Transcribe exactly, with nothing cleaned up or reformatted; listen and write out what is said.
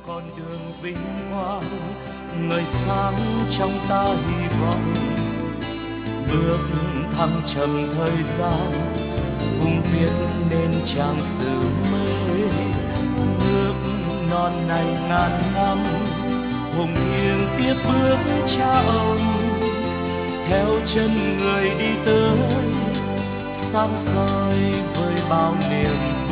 con đường vinh quang, ngời sáng trong ta hy vọng. Bước thăng trầm thời gian, cùng viết nên trang sử mới. Nước non này ngàn năm, hùng thiêng tiếp bước cha ông, theo chân người đi tới, sáng soi với bao niềm